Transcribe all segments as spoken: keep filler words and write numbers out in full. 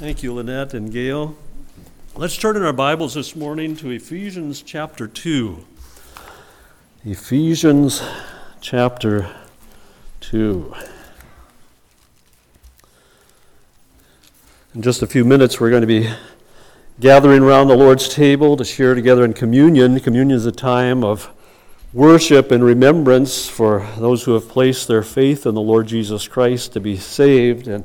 Thank you, Lynette and Gail. Let's turn in our Bibles this morning to Ephesians chapter two. Ephesians chapter two. In just a few minutes, we're going to be gathering around the Lord's table to share together in communion. Communion is a time of worship and remembrance for those who have placed their faith in the Lord Jesus Christ to be saved. And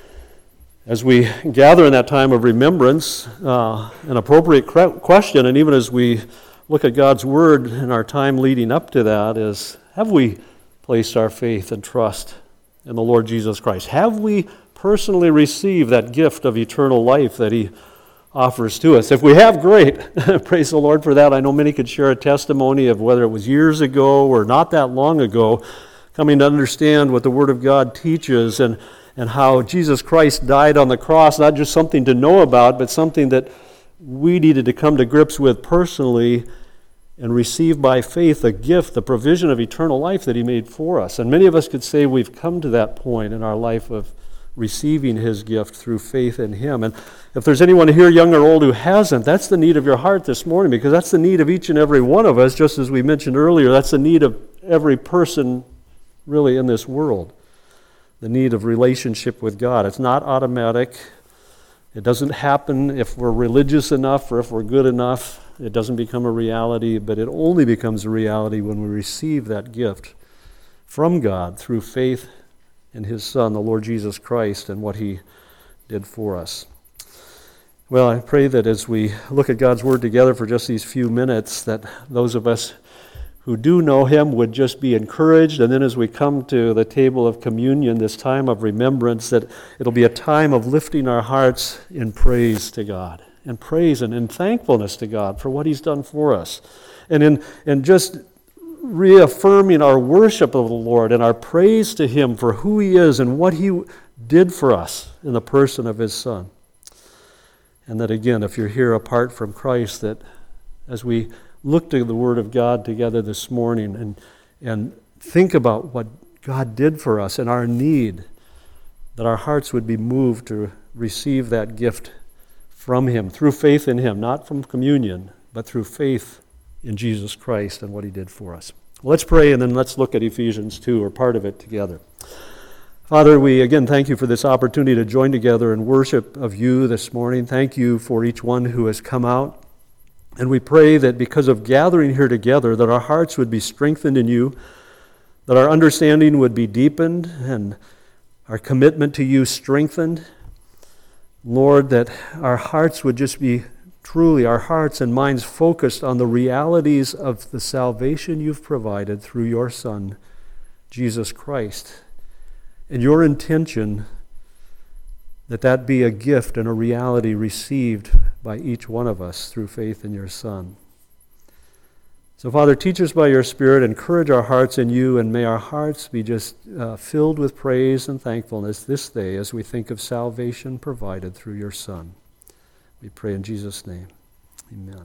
as we gather in that time of remembrance, uh, an appropriate question, and even as we look at God's Word in our time leading up to that, is, have we placed our faith and trust in the Lord Jesus Christ? Have we personally received that gift of eternal life that He offers to us? If we have, great. Praise the Lord for that. I know many could share a testimony of whether it was years ago or not that long ago, coming to understand what the Word of God teaches and and how Jesus Christ died on the cross, not just something to know about, but something that we needed to come to grips with personally and receive by faith a gift, the provision of eternal life that He made for us. And many of us could say we've come to that point in our life of receiving His gift through faith in Him. And if there's anyone here, young or old, who hasn't, that's the need of your heart this morning, because that's the need of each and every one of us, just as we mentioned earlier. That's the need of every person really in this world. The need of relationship with God. It's not automatic. It doesn't happen if we're religious enough or if we're good enough. It doesn't become a reality, but it only becomes a reality when we receive that gift from God through faith in His Son, the Lord Jesus Christ, and what He did for us. Well, I pray that as we look at God's Word together for just these few minutes, that those of us who do know Him would just be encouraged, and then as we come to the table of communion, this time of remembrance, that it'll be a time of lifting our hearts in praise to God, and praise and in thankfulness to God for what He's done for us, and in and just reaffirming our worship of the Lord and our praise to Him for who He is and what He did for us in the person of His Son. And that again, if you're here apart from Christ, that as we look to the Word of God together this morning and and think about what God did for us and our need, that our hearts would be moved to receive that gift from Him through faith in Him, not from communion, but through faith in Jesus Christ and what He did for us. Well, let's pray, and then let's look at Ephesians two, or part of it, together. Father, we again thank You for this opportunity to join together in worship of You this morning. Thank You for each one who has come out. And we pray that because of gathering here together, that our hearts would be strengthened in You, that our understanding would be deepened, and our commitment to You strengthened. Lord, that our hearts would just be truly, our hearts and minds focused on the realities of the salvation You've provided through Your Son, Jesus Christ, and Your intention that that be a gift and a reality received by each one of us through faith in Your Son. So, Father, teach us by Your Spirit, encourage our hearts in You, and may our hearts be just uh, filled with praise and thankfulness this day as we think of salvation provided through Your Son. We pray in Jesus' name. Amen.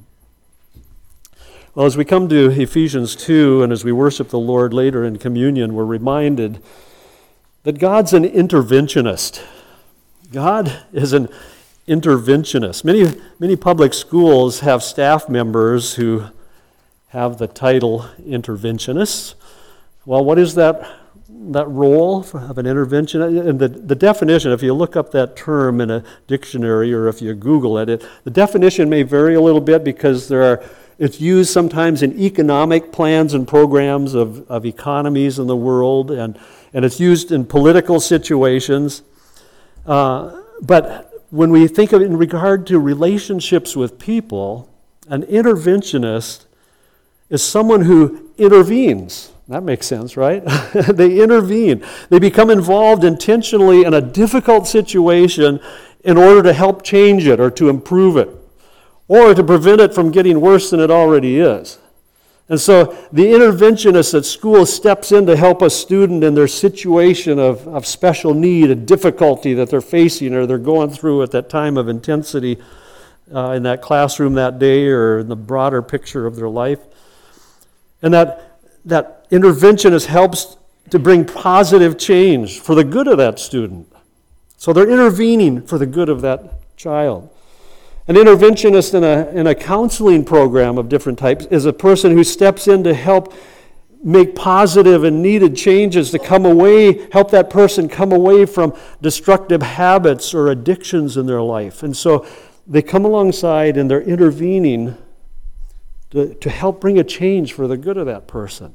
Well, as we come to Ephesians two, and as we worship the Lord later in communion, we're reminded that God's an interventionist. God is an interventionist. Many, many public schools have staff members who have the title interventionists. Well, what is that, that role of an intervention? And the, the definition, if you look up that term in a dictionary or if you Google it, it, the definition may vary a little bit because there are it's used sometimes in economic plans and programs of, of economies in the world, and, and it's used in political situations. Uh, but when we think of it in regard to relationships with people, an interventionist is someone who intervenes. That makes sense, right? They intervene. They become involved intentionally in a difficult situation in order to help change it or to improve it, or to prevent it from getting worse than it already is. And so the interventionist at school steps in to help a student in their situation of, of special need and difficulty that they're facing or they're going through at that time of intensity uh, in that classroom that day or in the broader picture of their life. And that, that interventionist helps to bring positive change for the good of that student. So they're intervening for the good of that child. An interventionist in a, in a counseling program of different types is a person who steps in to help make positive and needed changes to come away, help that person come away from destructive habits or addictions in their life. And so they come alongside and they're intervening to, to help bring a change for the good of that person.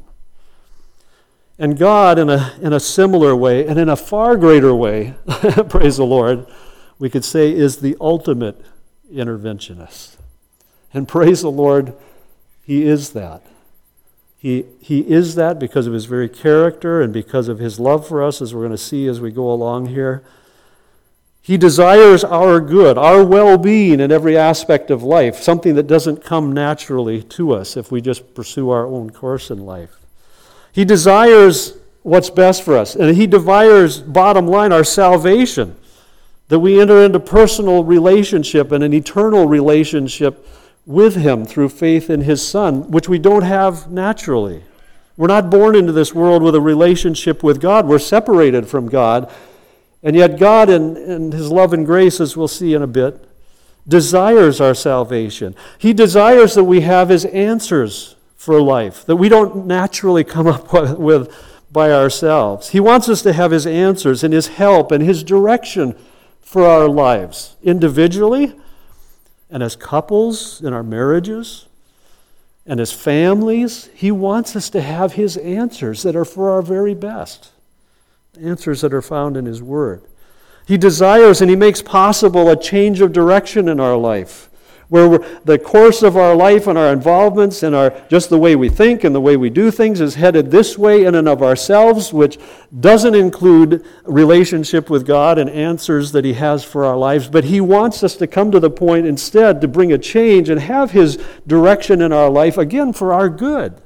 And God, in a, in a similar way, and in a far greater way, praise the Lord, we could say is the ultimate interventionist. And praise the Lord, He is that. He, he is that because of His very character and because of His love for us, as we're going to see as we go along here. He desires our good, our well-being in every aspect of life, something that doesn't come naturally to us if we just pursue our own course in life. He desires what's best for us, and He desires, bottom line, our salvation, that we enter into personal relationship and an eternal relationship with Him through faith in His Son, which we don't have naturally. We're not born into this world with a relationship with God. We're separated from God. And yet God, in, in His love and grace, as we'll see in a bit, desires our salvation. He desires that we have His answers for life, that we don't naturally come up with by ourselves. He wants us to have His answers and His help and His direction for our lives, individually, and as couples in our marriages, and as families. He wants us to have His answers that are for our very best, answers that are found in His Word. He desires and He makes possible a change of direction in our life, where we're, the course of our life and our involvements and our just the way we think and the way we do things is headed this way in and of ourselves, which doesn't include relationship with God and answers that He has for our lives. But He wants us to come to the point instead to bring a change and have His direction in our life, again, for our good,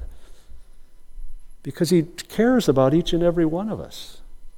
because He cares about each and every one of us.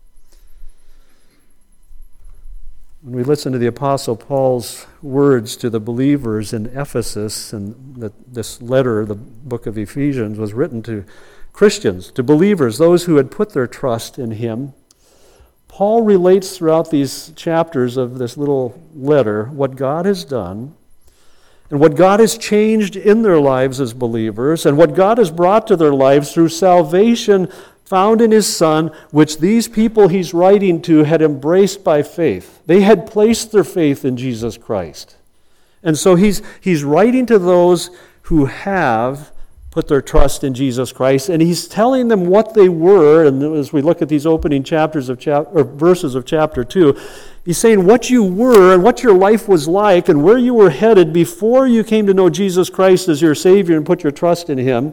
When we listen to the Apostle Paul's words to the believers in Ephesus, and that this letter, the book of Ephesians, was written to Christians, to believers, those who had put their trust in Him, Paul relates throughout these chapters of this little letter what God has done and what God has changed in their lives as believers and what God has brought to their lives through salvation found in His Son, which these people he's writing to had embraced by faith. They had placed their faith in Jesus Christ. And so he's, he's writing to those who have put their trust in Jesus Christ, and he's telling them what they were. And as we look at these opening chapters of chap- or verses of chapter two, he's saying what you were and what your life was like and where you were headed before you came to know Jesus Christ as your Savior and put your trust in Him.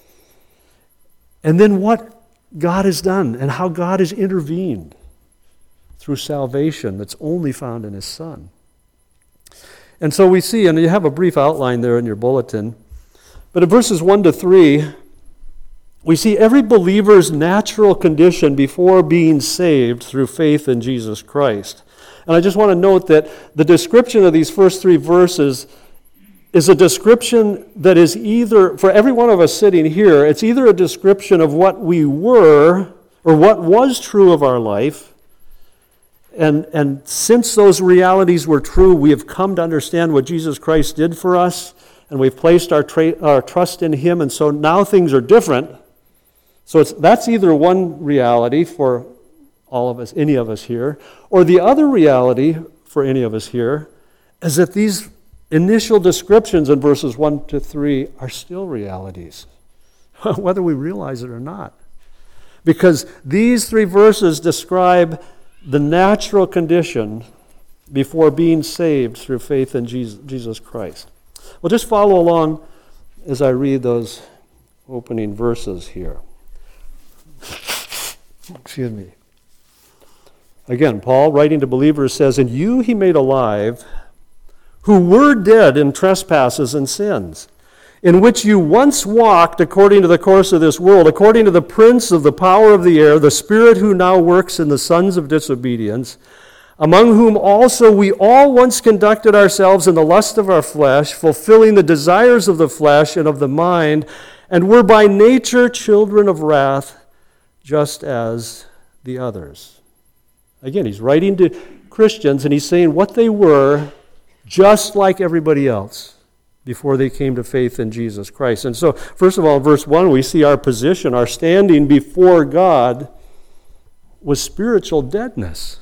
And then what God has done and how God has intervened through salvation that's only found in His Son. And so we see, and you have a brief outline there in your bulletin, but in verses one to three, we see every believer's natural condition before being saved through faith in Jesus Christ. And I just want to note that the description of these first three verses is a description that is either, for every one of us sitting here, it's either a description of what we were or what was true of our life. And, and since those realities were true, we have come to understand what Jesus Christ did for us, and we've placed our, tra- our trust in Him, and so now things are different. So it's, that's either one reality for all of us, any of us here, or the other reality for any of us here is that these initial descriptions in verses one to three are still realities, whether we realize it or not. Because these three verses describe the natural condition before being saved through faith in Jesus Christ. Well, just follow along as I read those opening verses here. Excuse me. Again, Paul, writing to believers, says, "And you He made alive, who were dead in trespasses and sins, in which you once walked according to the course of this world, according to the prince of the power of the air, the spirit who now works in the sons of disobedience, among whom also we all once conducted ourselves in the lust of our flesh, fulfilling the desires of the flesh and of the mind, and were by nature children of wrath, just as the others." Again, he's writing to Christians, and he's saying what they were just like everybody else before they came to faith in Jesus Christ. And so, first of all, in verse one, we see our position, our standing before God was spiritual deadness.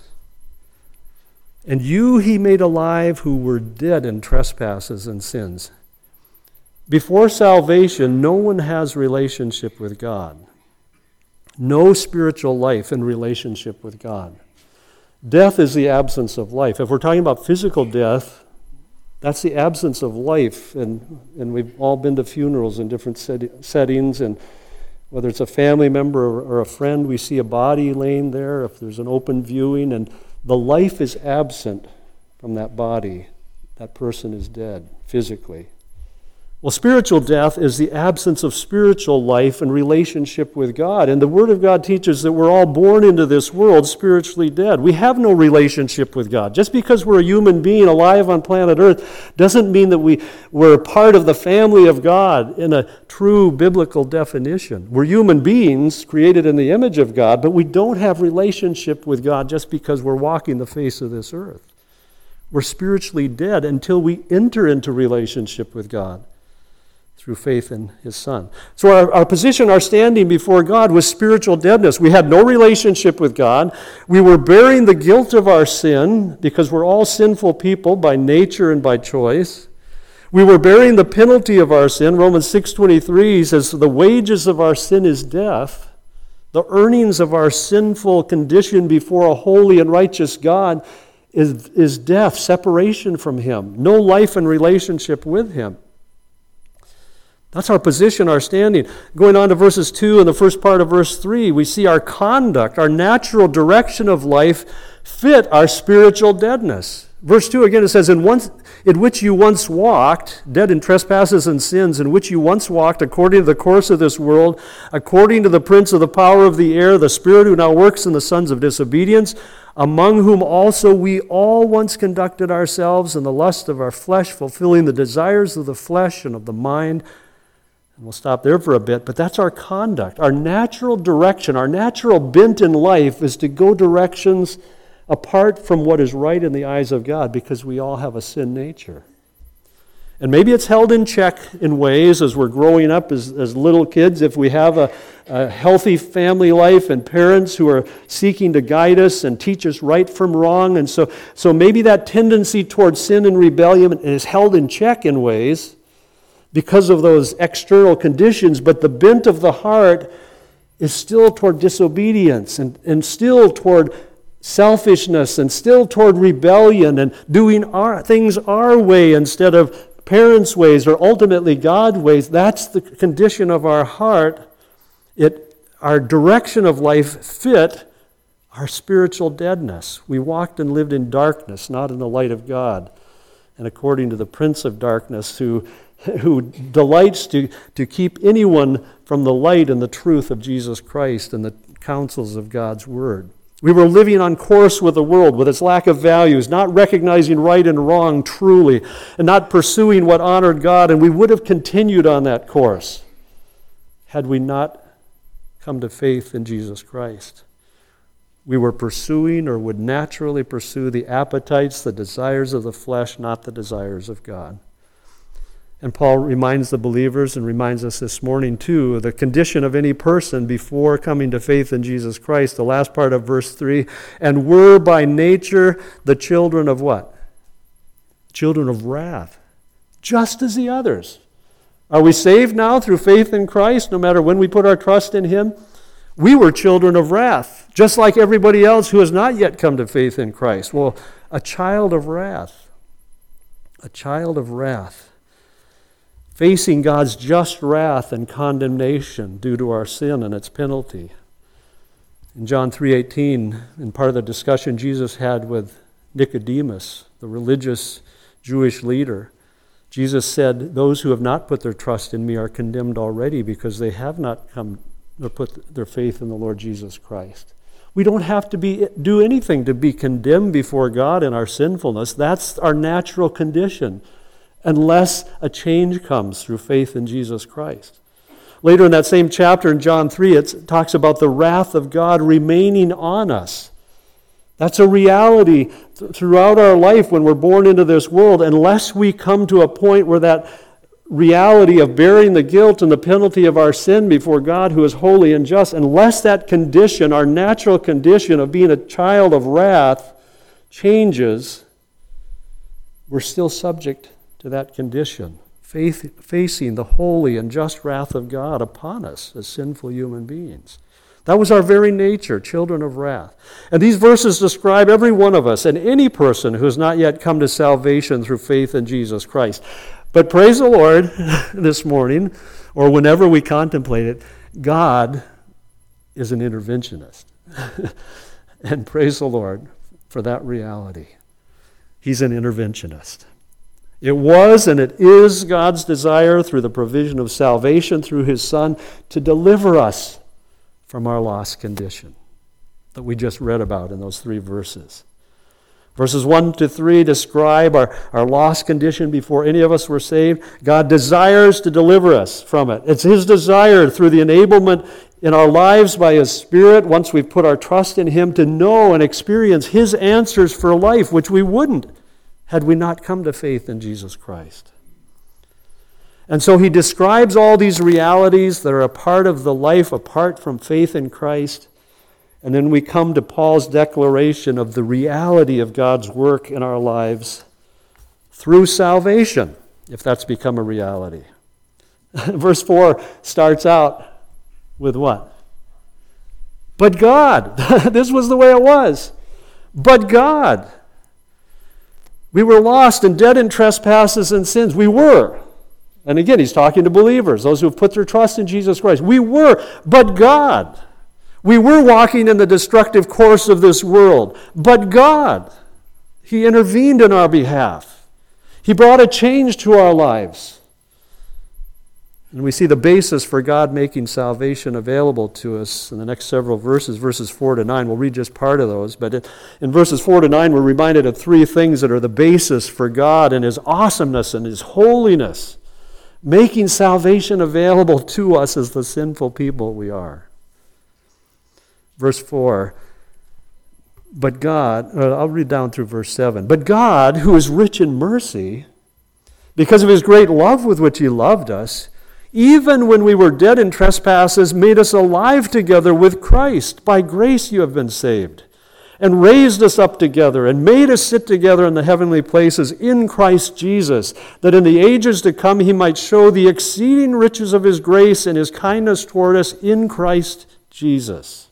And you he made alive who were dead in trespasses and sins. Before salvation, no one has relationship with God. No spiritual life in relationship with God. Death is the absence of life. If we're talking about physical death, that's the absence of life. And, and we've all been to funerals in different set, settings, and whether it's a family member or, or a friend, we see a body laying there, if there's an open viewing, and the life is absent from that body. That person is dead physically. Well, spiritual death is the absence of spiritual life and relationship with God. And the Word of God teaches that we're all born into this world spiritually dead. We have no relationship with God. Just because we're a human being alive on planet Earth doesn't mean that we, we're part of the family of God in a true biblical definition. We're human beings created in the image of God, but we don't have relationship with God just because we're walking the face of this earth. We're spiritually dead until we enter into relationship with God through faith in His Son. So our, our position, our standing before God was spiritual deadness. We had no relationship with God. We were bearing the guilt of our sin because we're all sinful people by nature and by choice. We were bearing the penalty of our sin. Romans six twenty-three says, the wages of our sin is death. The earnings of our sinful condition before a holy and righteous God is, is death, separation from Him, no life and relationship with Him. That's our position, our standing. Going on to verses two and the first part of verse three, we see our conduct, our natural direction of life fit our spiritual deadness. Verse two again, it says, in, once, in which you once walked, dead in trespasses and sins, in which you once walked according to the course of this world, according to the prince of the power of the air, the spirit who now works in the sons of disobedience, among whom also we all once conducted ourselves in the lust of our flesh, fulfilling the desires of the flesh and of the mind. And we'll stop there for a bit, but that's our conduct. Our natural direction, our natural bent in life is to go directions apart from what is right in the eyes of God, because we all have a sin nature. And maybe it's held in check in ways as we're growing up as, as little kids. If we have a, a healthy family life and parents who are seeking to guide us and teach us right from wrong, and so, so maybe that tendency towards sin and rebellion is held in check in ways because of those external conditions, but the bent of the heart is still toward disobedience and, and still toward selfishness and still toward rebellion and doing our things our way instead of parents' ways or ultimately God's ways. That's the condition of our heart. It, our direction of life fit our spiritual deadness. We walked and lived in darkness, not in the light of God. And according to the prince of darkness, who who delights to, to keep anyone from the light and the truth of Jesus Christ and the counsels of God's Word. We were living on course with the world, with its lack of values, not recognizing right and wrong truly, and not pursuing what honored God, and we would have continued on that course had we not come to faith in Jesus Christ. We were pursuing or would naturally pursue the appetites, the desires of the flesh, not the desires of God. And Paul reminds the believers and reminds us this morning too, the condition of any person before coming to faith in Jesus Christ, the last part of verse three, and were by nature the children of what? Children of wrath, just as the others. Are we saved now through faith in Christ, no matter when we put our trust in Him? We were children of wrath, just like everybody else who has not yet come to faith in Christ. Well, a child of wrath, a child of wrath, facing God's just wrath and condemnation due to our sin and its penalty. In John three eighteen, in part of the discussion Jesus had with Nicodemus, the religious Jewish leader, Jesus said, those who have not put their trust in me are condemned already because they have not come or put their faith in the Lord Jesus Christ. We don't have to be do anything to be condemned before God in our sinfulness. That's our natural condition, unless a change comes through faith in Jesus Christ. Later in that same chapter in John three, it talks about the wrath of God remaining on us That's a reality th- throughout our life when we're born into this world, unless we come to a point where that reality of bearing the guilt and the penalty of our sin before God, who is holy and just, unless that condition, our natural condition of being a child of wrath, changes, we're still subject to that condition, faith, facing the holy and just wrath of God upon us as sinful human beings. That was our very nature, children of wrath. And these verses describe every one of us and any person who has not yet come to salvation through faith in Jesus Christ. But praise the Lord this morning, or whenever we contemplate it, God is an interventionist. And praise the Lord for that reality. He's an interventionist. It was and it is God's desire through the provision of salvation through His Son to deliver us from our lost condition that we just read about in those three verses. Verses one to three describe our, our lost condition before any of us were saved. God desires to deliver us from it. It's His desire through the enablement in our lives by His Spirit, once we've put our trust in Him, to know and experience His answers for life, which we wouldn't had we not come to faith in Jesus Christ. And so He describes all these realities that are a part of the life apart from faith in Christ. And then we come to Paul's declaration of the reality of God's work in our lives through salvation, if that's become a reality. Verse four starts out with what? But God. This was the way it was. But God. We were lost and dead in trespasses and sins. We were. And again, he's talking to believers, those who have put their trust in Jesus Christ. We were, but God. We were walking in the destructive course of this world, but God. He intervened in our behalf. He brought a change to our lives. And we see the basis for God making salvation available to us in the next several verses, verses four to nine. We'll read just part of those. But in verses four to nine, we're reminded of three things that are the basis for God and His awesomeness and His holiness, making salvation available to us as the sinful people we are. Verse four, but God, I'll read down through verse seven. But God, who is rich in mercy, because of His great love with which He loved us, even when we were dead in trespasses, made us alive together with Christ. By grace you have been saved, and raised us up together, and made us sit together in the heavenly places in Christ Jesus, that in the ages to come He might show the exceeding riches of His grace and His kindness toward us in Christ Jesus.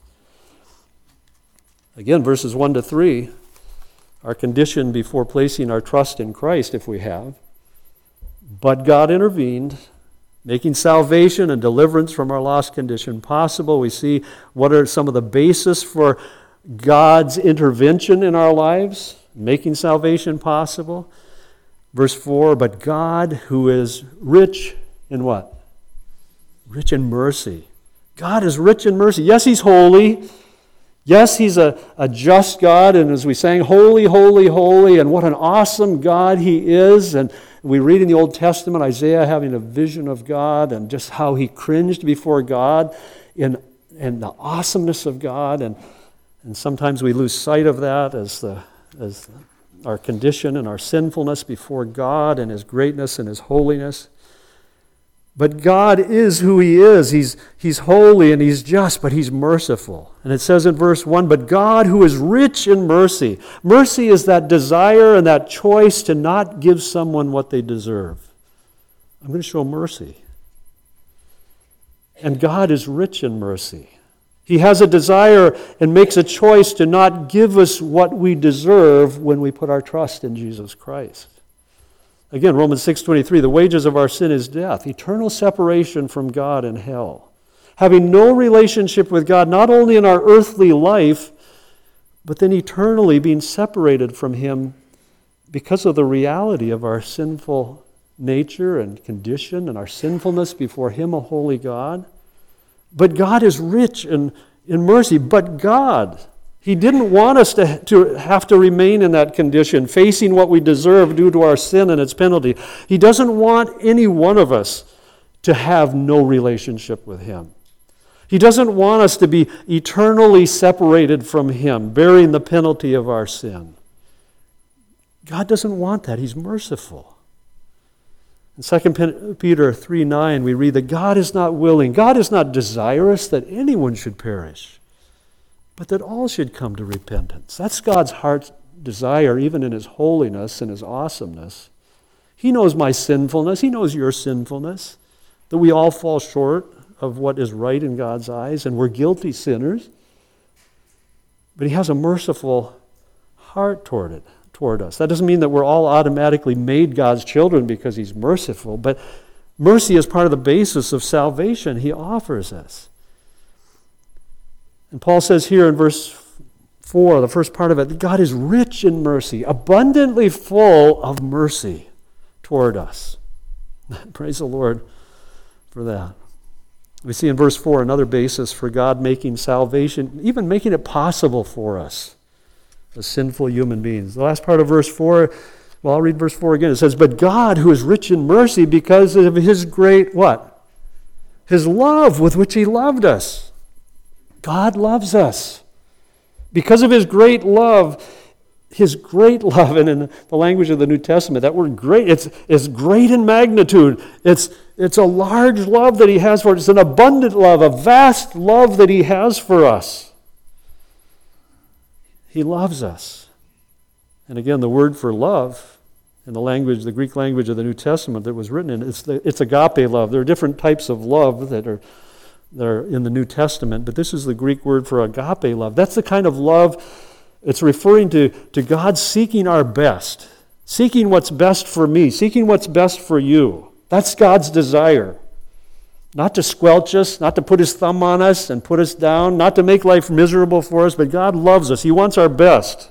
Again, verses one to three, our condition before placing our trust in Christ, if we have. But God intervened, making salvation and deliverance from our lost condition possible. We see what are some of the basis for God's intervention in our lives, making salvation possible. Verse four, but God, who is rich in what? Rich in mercy. God is rich in mercy. Yes, He's holy. Yes, He's a, a just God, and as we sang, holy, holy, holy, and what an awesome God He is. And we read in the Old Testament, Isaiah having a vision of God and just how he cringed before God in, in the awesomeness of God. And, and sometimes we lose sight of that as, the, as our condition and our sinfulness before God and His greatness and His holiness. But God is who He is. He's, he's holy and He's just, but He's merciful. And it says in verse one, but God who is rich in mercy. Mercy is that desire and that choice to not give someone what they deserve. I'm going to show mercy. And God is rich in mercy. He has a desire and makes a choice to not give us what we deserve when we put our trust in Jesus Christ. Again, Romans six twenty-three, the wages of our sin is death, eternal separation from God in hell. Having no relationship with God, not only in our earthly life, but then eternally being separated from Him because of the reality of our sinful nature and condition and our sinfulness before Him, a holy God. But God is rich in, in mercy. But God, He didn't want us to, to have to remain in that condition, facing what we deserve due to our sin and its penalty. He doesn't want any one of us to have no relationship with Him. He doesn't want us to be eternally separated from Him, bearing the penalty of our sin. God doesn't want that. He's merciful. In Second Peter three nine, we read that God is not willing, God is not desirous that anyone should perish, but that all should come to repentance. That's God's heart's desire, even in His holiness and His awesomeness. He knows my sinfulness. He knows your sinfulness, that we all fall short of what is right in God's eyes, and we're guilty sinners. But He has a merciful heart toward it, toward us. That doesn't mean that we're all automatically made God's children because He's merciful, but mercy is part of the basis of salvation He offers us. And Paul says here in verse four, the first part of it, that God is rich in mercy, abundantly full of mercy toward us. Praise the Lord for that. We see in verse four another basis for God making salvation, even making it possible for us as sinful human beings. The last part of verse four, well, I'll read verse four again. It says, but God, who is rich in mercy because of His great, what? His love with which He loved us. God loves us. Because of His great love, His great love, and in the language of the New Testament, that word great, it's, it's great in magnitude. It's, it's a large love that He has for us. It's an abundant love, a vast love that He has for us. He loves us. And again, the word for love, in the language, the Greek language of the New Testament that was written in, it's, the, it's agape love. There are different types of love that are that are in the New Testament, but this is the Greek word for agape love. That's the kind of love, it's referring to, to God seeking our best, seeking what's best for me, seeking what's best for you. That's God's desire. Not to squelch us, not to put His thumb on us and put us down, not to make life miserable for us, but God loves us. He wants our best.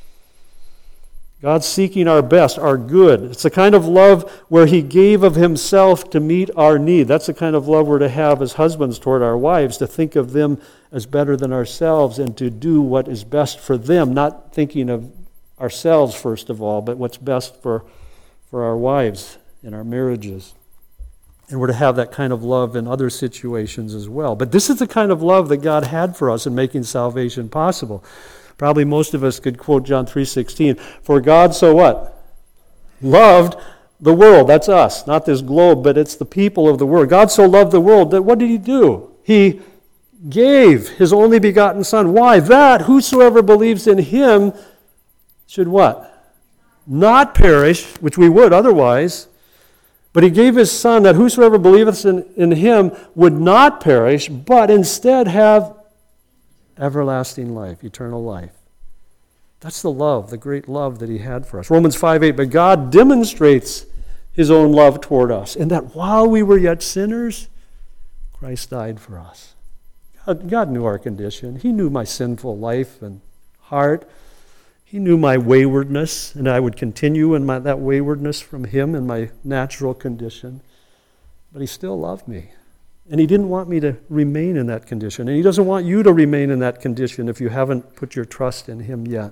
God's seeking our best, our good. It's the kind of love where He gave of Himself to meet our need. That's the kind of love we're to have as husbands toward our wives, to think of them as better than ourselves and to do what is best for them, not thinking of ourselves first of all, but what's best for, for our wives in our marriages. And we're to have that kind of love in other situations as well. But this is the kind of love that God had for us in making salvation possible. Probably most of us could quote John three sixteen. For God so what? Loved the world. That's us, not this globe, but it's the people of the world. God so loved the world that what did He do? He gave His only begotten Son. Why? That whosoever believes in Him should what? Not perish, which we would otherwise. But He gave His Son that whosoever believeth in, in Him would not perish, but instead have everlasting life, eternal life. That's the love, the great love that He had for us. Romans five eight, but God demonstrates His own love toward us, in that while we were yet sinners, Christ died for us. God, God knew our condition. He knew my sinful life and heart. He knew my waywardness, and I would continue in my, that waywardness from Him in my natural condition. But He still loved me. And He didn't want me to remain in that condition. And He doesn't want you to remain in that condition if you haven't put your trust in Him yet.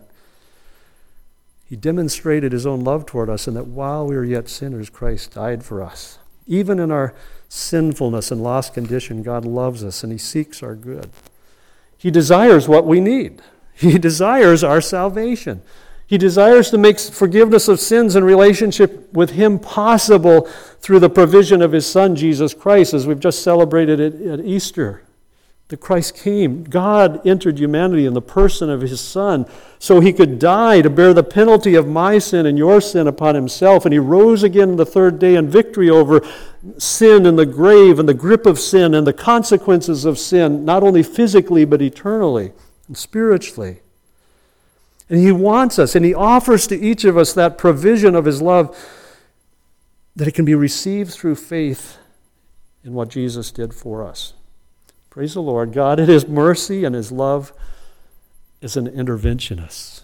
He demonstrated His own love toward us, and that while we were yet sinners, Christ died for us. Even in our sinfulness and lost condition, God loves us, and He seeks our good. He desires what we need. He desires our salvation. He desires to make forgiveness of sins and relationship with Him possible through the provision of His Son, Jesus Christ, as we've just celebrated at, at Easter. That Christ came. God entered humanity in the person of His Son so He could die to bear the penalty of my sin and your sin upon Himself. And He rose again the third day in victory over sin and the grave and the grip of sin and the consequences of sin, not only physically but eternally and spiritually. And He wants us, and He offers to each of us that provision of His love, that it can be received through faith in what Jesus did for us. Praise the Lord. God, in His mercy and His love, is an interventionist.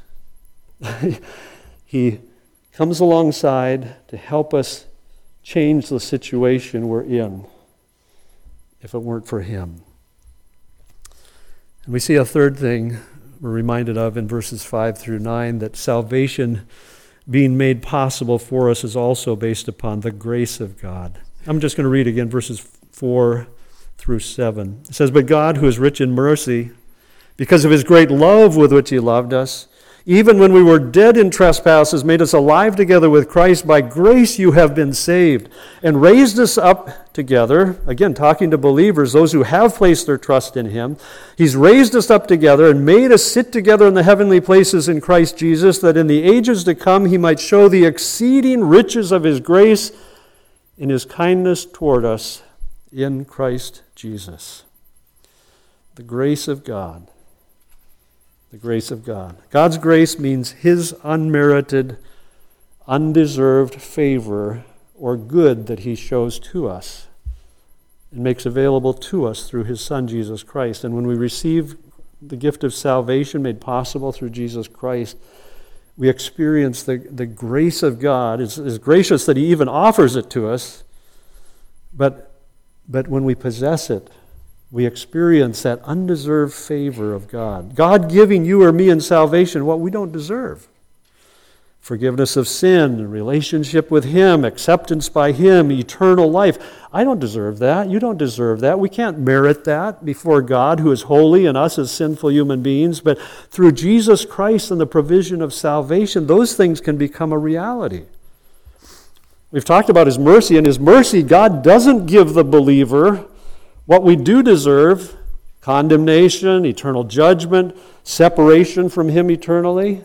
He comes alongside to help us change the situation we're in if it weren't for Him. And we see a third thing we're reminded of in verses five through nine, that salvation being made possible for us is also based upon the grace of God. I'm just going to read again verses four through seven. It says, "But God, who is rich in mercy, because of his great love with which he loved us, even when we were dead in trespasses, made us alive together with Christ. By grace you have been saved, and raised us up together." Again, talking to believers, those who have placed their trust in him. He's raised us up together and made us sit together in the heavenly places in Christ Jesus, that in the ages to come he might show the exceeding riches of his grace in his kindness toward us in Christ Jesus. The grace of God. The grace of God. God's grace means his unmerited, undeserved favor or good that he shows to us and makes available to us through his Son, Jesus Christ. And when we receive the gift of salvation made possible through Jesus Christ, we experience the, the grace of God. It's, it's gracious that he even offers it to us, but, but when we possess it, we experience that undeserved favor of God. God giving you or me in salvation what we don't deserve. Forgiveness of sin, relationship with him, acceptance by him, eternal life. I don't deserve that. You don't deserve that. We can't merit that before God, who is holy, and us as sinful human beings. But through Jesus Christ and the provision of salvation, those things can become a reality. We've talked about his mercy. In his mercy, God doesn't give the believer what we do deserve: condemnation, eternal judgment, separation from him eternally.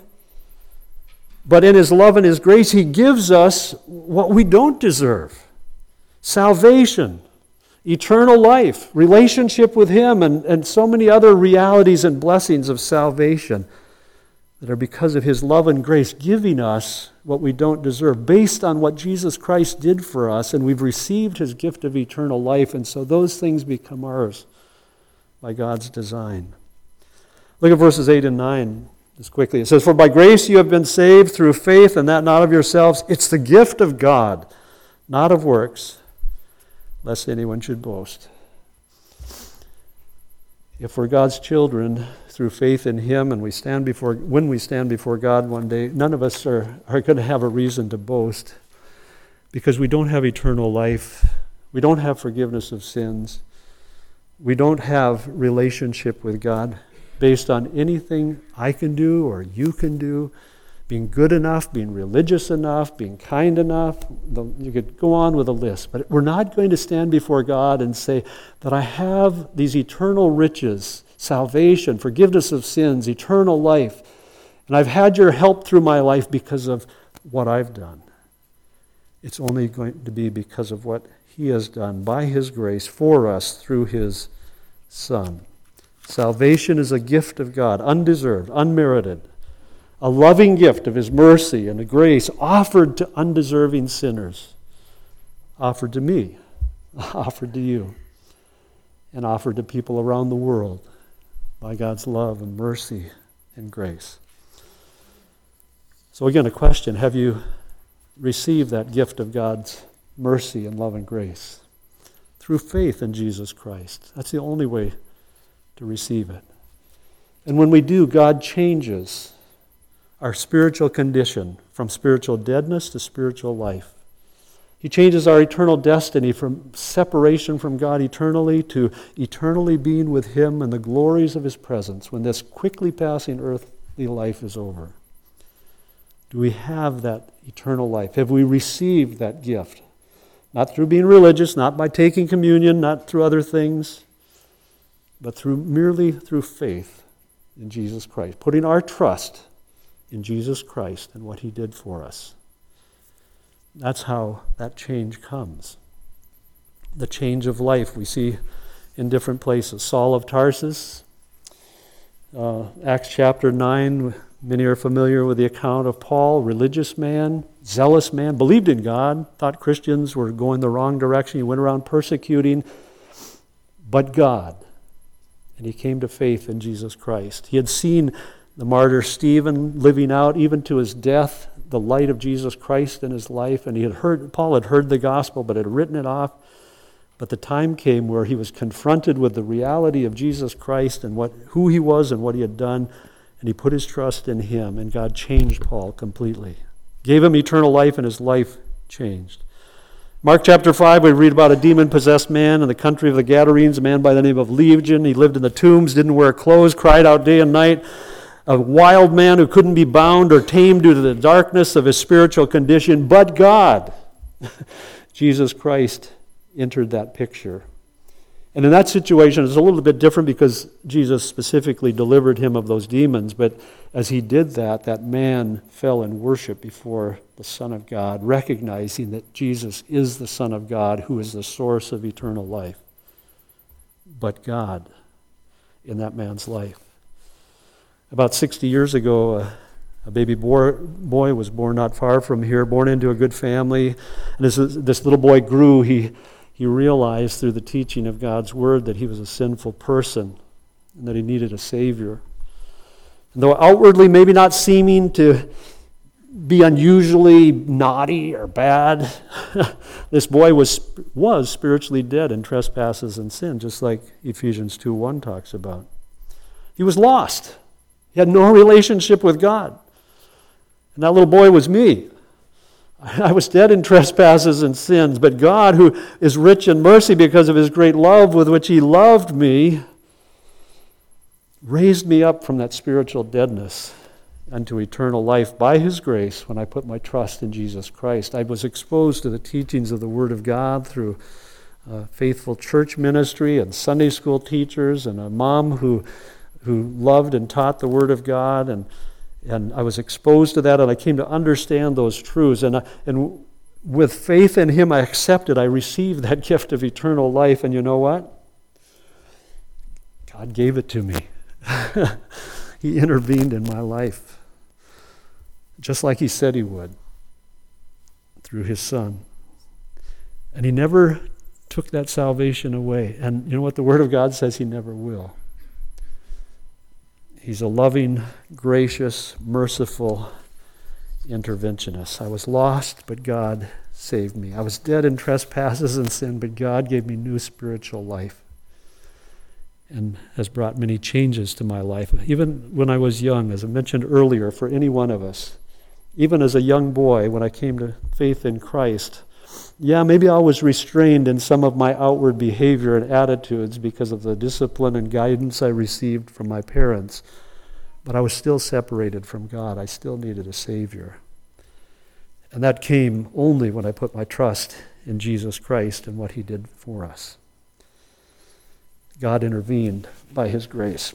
But in his love and his grace, he gives us what we don't deserve: salvation, eternal life, relationship with him, and, and so many other realities and blessings of salvation that are because of his love and grace, giving us what we don't deserve, based on what Jesus Christ did for us, and we've received his gift of eternal life, and so those things become ours by God's design. Look at verses eight and nine just quickly. It says, "For by grace you have been saved through faith, and that not of yourselves. It's the gift of God, not of works, lest anyone should boast." If we're God's children through faith in him, and we stand before, when we stand before God one day, none of us are, are going to have a reason to boast, because we don't have eternal life. We don't have forgiveness of sins. We don't have relationship with God based on anything I can do or you can do, being good enough, being religious enough, being kind enough. You could go on with a list, but we're not going to stand before God and say that I have these eternal riches, salvation, forgiveness of sins, eternal life, and I've had your help through my life because of what I've done. It's only going to be because of what he has done by his grace for us through his Son. Salvation is a gift of God, undeserved, unmerited, a loving gift of his mercy and a grace offered to undeserving sinners, offered to me, offered to you, and offered to people around the world by God's love and mercy and grace. So again, a question: have you received that gift of God's mercy and love and grace? Through faith in Jesus Christ. That's the only way to receive it. And when we do, God changes our spiritual condition from spiritual deadness to spiritual life. He changes our eternal destiny from separation from God eternally to eternally being with him in the glories of his presence when this quickly passing earthly life is over. Do we have that eternal life? Have we received that gift? Not through being religious, not by taking communion, not through other things, but through merely through faith in Jesus Christ, putting our trust in Jesus Christ and what he did for us. That's how that change comes. The change of life we see in different places. Saul of Tarsus, uh, Acts chapter nine, many are familiar with the account of Paul, religious man, zealous man, believed in God, thought Christians were going the wrong direction. He went around persecuting, but God. And he came to faith in Jesus Christ. He had seen the martyr Stephen living out, even to his death, the light of Jesus Christ in his life. And he had heard, Paul had heard the gospel, but had written it off. But the time came where he was confronted with the reality of Jesus Christ and what who he was and what he had done. And he put his trust in him. And God changed Paul completely. Gave him eternal life, and his life changed. Mark chapter five, we read about a demon-possessed man in the country of the Gadarenes, a man by the name of Legion. He lived in the tombs, didn't wear clothes, cried out day and night. A wild man who couldn't be bound or tamed due to the darkness of his spiritual condition, but God, Jesus Christ, entered that picture. And in that situation, it's a little bit different because Jesus specifically delivered him of those demons. But as he did that, that man fell in worship before the Son of God, recognizing that Jesus is the Son of God who is the source of eternal life. But God in that man's life. About sixty years ago, uh, a baby boy, boy was born not far from here, born into a good family. And as this little boy grew, he He realized through the teaching of God's Word that he was a sinful person and that he needed a Savior. And though outwardly maybe not seeming to be unusually naughty or bad, this boy was was spiritually dead in trespasses and sin, just like Ephesians two one talks about. He was lost. He had no relationship with God. And that little boy was me. I was dead in trespasses and sins, but God, who is rich in mercy because of his great love with which he loved me, raised me up from that spiritual deadness unto eternal life by his grace when I put my trust in Jesus Christ. I was exposed to the teachings of the Word of God through uh, faithful church ministry and Sunday school teachers and a mom who, who loved and taught the Word of God, and And I was exposed to that, and I came to understand those truths. And, I, and with faith in him, I accepted, I received that gift of eternal life. And you know what? God gave it to me. He intervened in my life, just like he said he would, through his Son. And he never took that salvation away. And you know what? The Word of God says he never will. He's a loving, gracious, merciful interventionist. I was lost, but God saved me. I was dead in trespasses and sin, but God gave me new spiritual life and has brought many changes to my life. Even when I was young, as I mentioned earlier, for any one of us, even as a young boy, when I came to faith in Christ, yeah, maybe I was restrained in some of my outward behavior and attitudes because of the discipline and guidance I received from my parents. But I was still separated from God. I still needed a Savior. And that came only when I put my trust in Jesus Christ and what he did for us. God intervened by his grace.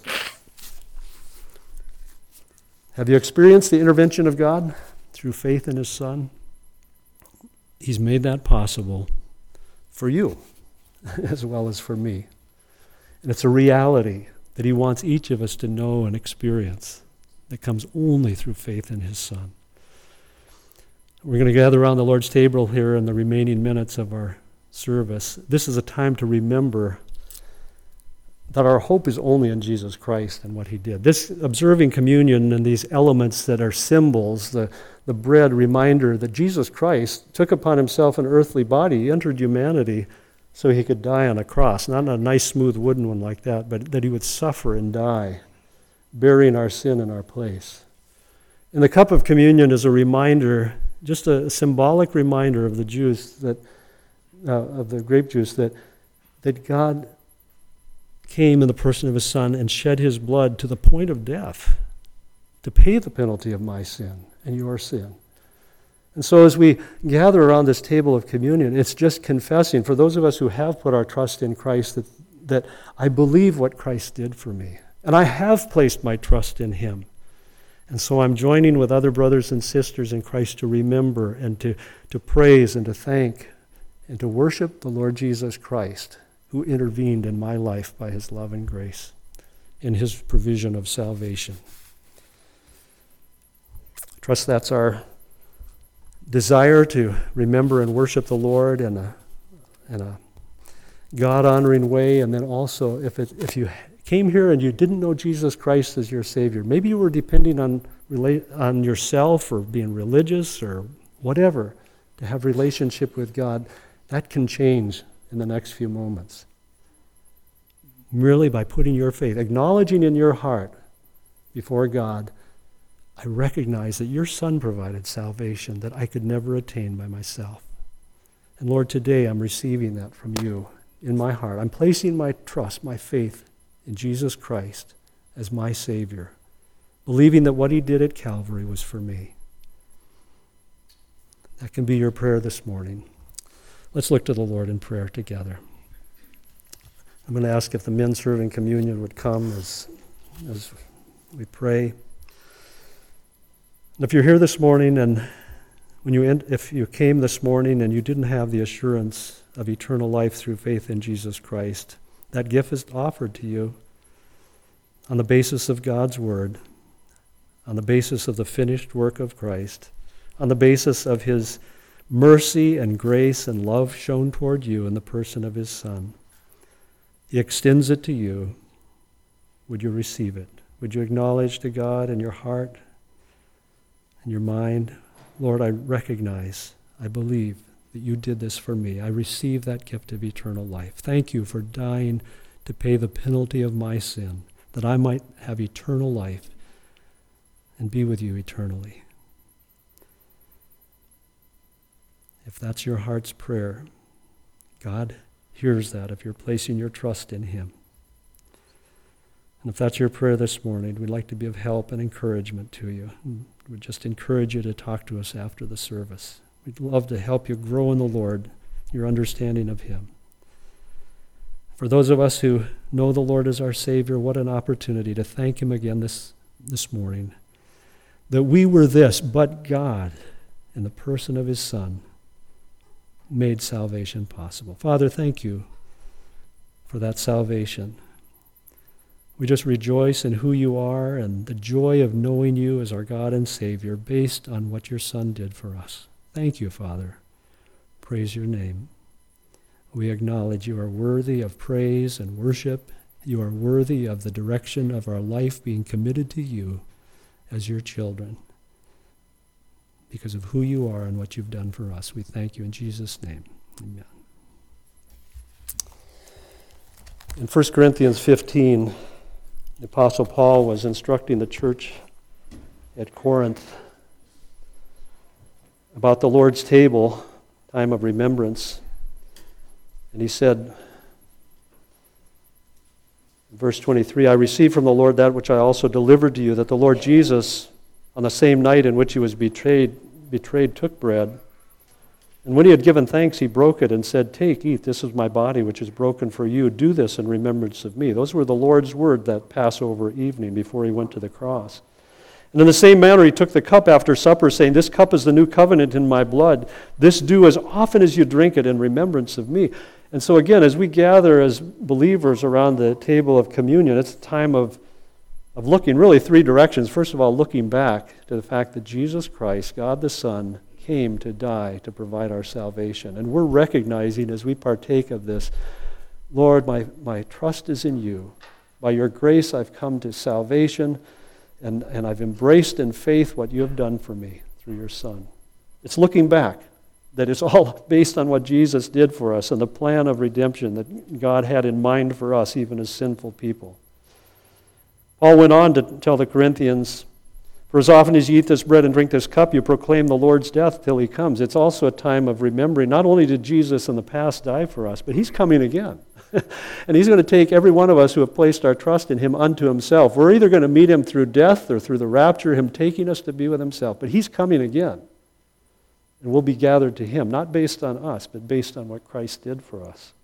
Have you experienced the intervention of God through faith in his Son? He's made that possible for you as well as for me. And it's a reality that he wants each of us to know and experience that comes only through faith in his Son. We're going to gather around the Lord's table here in the remaining minutes of our service. This is a time to remember that our hope is only in Jesus Christ and what he did. This observing communion and these elements that are symbols, the, the bread reminder that Jesus Christ took upon himself an earthly body, he entered humanity so he could die on a cross, not a nice smooth wooden one like that, but that he would suffer and die, bearing our sin in our place. And the cup of communion is a reminder, just a symbolic reminder of the juice that, uh, of the grape juice, that that God came in the person of his Son and shed his blood to the point of death to pay the penalty of my sin and your sin. And so as we gather around this table of communion, it's just confessing, for those of us who have put our trust in Christ, that, that I believe what Christ did for me. And I have placed my trust in him. And so I'm joining with other brothers and sisters in Christ to remember and to, to praise and to thank and to worship the Lord Jesus Christ, who intervened in my life by his love and grace in his provision of salvation. I trust that's our desire to remember and worship the Lord in a, in a God-honoring way. And then also, if it, if you came here and you didn't know Jesus Christ as your Savior, maybe you were depending on relate, on yourself or being religious or whatever to have relationship with God, that can change in the next few moments. Merely by putting your faith, acknowledging in your heart before God, I recognize that your Son provided salvation that I could never attain by myself. And Lord, today I'm receiving that from you in my heart. I'm placing my trust, my faith in Jesus Christ as my Savior, believing that what he did at Calvary was for me. That can be your prayer this morning. Let's look to the Lord in prayer together. I'm going to ask if the men serving communion would come as, as we pray. And if you're here this morning and when you end, if you came this morning and you didn't have the assurance of eternal life through faith in Jesus Christ, that gift is offered to you on the basis of God's word, on the basis of the finished work of Christ, on the basis of his mercy and grace and love shown toward you in the person of his Son. He extends it to you. Would you receive it? Would you acknowledge to God in your heart and your mind, Lord, I recognize, I believe that you did this for me. I receive that gift of eternal life. Thank you for dying to pay the penalty of my sin, that I might have eternal life and be with you eternally. If that's your heart's prayer, God hears that if you're placing your trust in him. And if that's your prayer this morning, we'd like to be of help and encouragement to you. We'd just encourage you to talk to us after the service. We'd love to help you grow in the Lord, your understanding of him. For those of us who know the Lord as our Savior, what an opportunity to thank him again this, this morning. That we were this, but God, in the person of his Son, made salvation possible. Father, thank you for that salvation. We just rejoice in who you are and the joy of knowing you as our God and Savior based on what your Son did for us. Thank you, Father. Praise your name. We acknowledge you are worthy of praise and worship. You are worthy of the direction of our life being committed to you as your children. Because of who you are and what you've done for us. We thank you in Jesus' name. Amen. In First Corinthians fifteen, the Apostle Paul was instructing the church at Corinth about the Lord's table, time of remembrance. And he said, in verse twenty-three, I received from the Lord that which I also delivered to you, that the Lord Jesus, on the same night in which he was betrayed, betrayed, took bread. And when he had given thanks, he broke it and said, take, eat, this is my body which is broken for you. Do this in remembrance of me. Those were the Lord's word that Passover evening before he went to the cross. And in the same manner, he took the cup after supper, saying, this cup is the new covenant in my blood. This do as often as you drink it in remembrance of me. And so again, as we gather as believers around the table of communion, it's a time of of looking really three directions. First of all, looking back to the fact that Jesus Christ, God the Son, came to die to provide our salvation. And we're recognizing as we partake of this, Lord, my, my trust is in you. By your grace, I've come to salvation, and, and I've embraced in faith what you have done for me through your Son. It's looking back, that it's all based on what Jesus did for us and the plan of redemption that God had in mind for us, even as sinful people. Paul went on to tell the Corinthians, for as often as you eat this bread and drink this cup, you proclaim the Lord's death till he comes. It's also a time of remembering, not only did Jesus in the past die for us, but he's coming again. And he's going to take every one of us who have placed our trust in him unto himself. We're either going to meet him through death or through the rapture, him taking us to be with himself. But he's coming again. And we'll be gathered to him, not based on us, but based on what Christ did for us.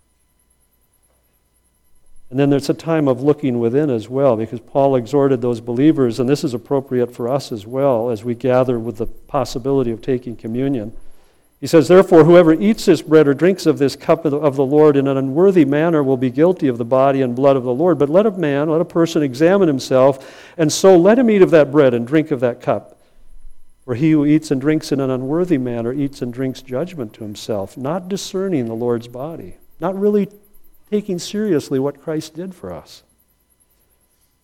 And then there's a time of looking within as well, because Paul exhorted those believers, and this is appropriate for us as well, as we gather with the possibility of taking communion. He says, therefore, whoever eats this bread or drinks of this cup of the Lord in an unworthy manner will be guilty of the body and blood of the Lord. But let a man, let a person examine himself, and so let him eat of that bread and drink of that cup. For he who eats and drinks in an unworthy manner eats and drinks judgment to himself, not discerning the Lord's body, not really taking seriously what Christ did for us.